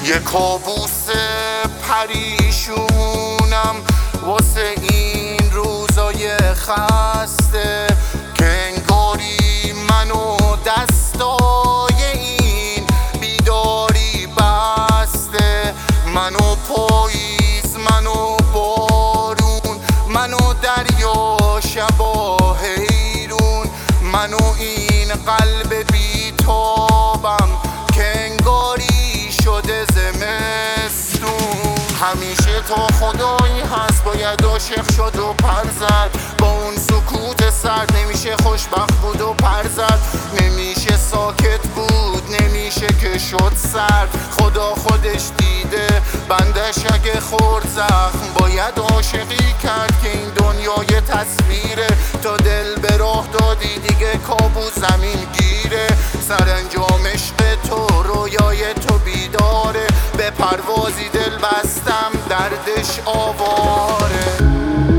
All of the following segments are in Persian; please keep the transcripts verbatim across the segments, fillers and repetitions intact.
یه کابوس پریشونم واسه این روزای خسته که انگاری منو دستای این بیداری بسته، منو پاییز، منو بارون، منو دریا شبا حیرون، منو این قلب بیتابم که انگاری شده زمستون. همیشه تا خدایی هست باید عاشق شد و پر زد، با اون سکوت سرد نمیشه خوشبخت بود و پر زد، نمیشه ساکت بود، نمیشه که شد سرد. خدا خودش دیده بندش اگه خورد زخم، باید عاشقی کرد که این دنیای تصویره. تا دل به راه دادی دیگه کابوس زمین گیره، سرانجام عشق تو رویای تو بیداره، به پروازی دل بستم دردش آواره.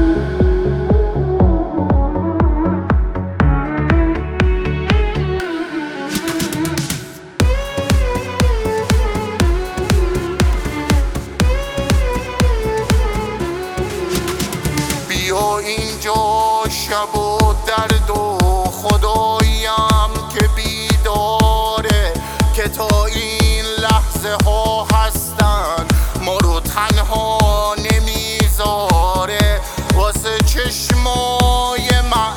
بیا اینجا شب و درد و خداییم که بیداره، که تا این لحظه ها هستن ما رو تنها نمیذاره. واسه چشمای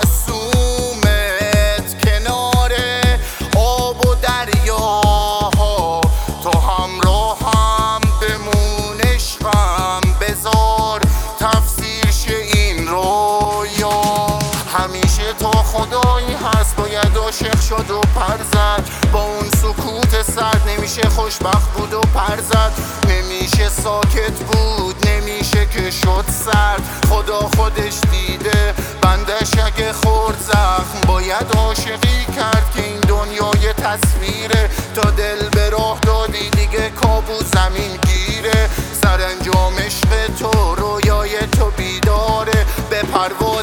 معصومت کنار آب و دریاها، تو همراه هم بمون عشقم، بذار تفسیر شه این رویا. همیشه تا خدایی هست باید عاشق شد و پر زد، با اون سکوت سرد نمیشه خوشبخت بود و پر زد، نمیشه ساکت بود، نمیشه که شد سرد. خدا خودش دیده بندش اگه خورد زخم، باید عاشقی کرد که این دنیای تصویره. تا دل به راه دادی دیگه کابوس زمین گیره، سرانجام عشق تو رویای تو بیداره، به پرواز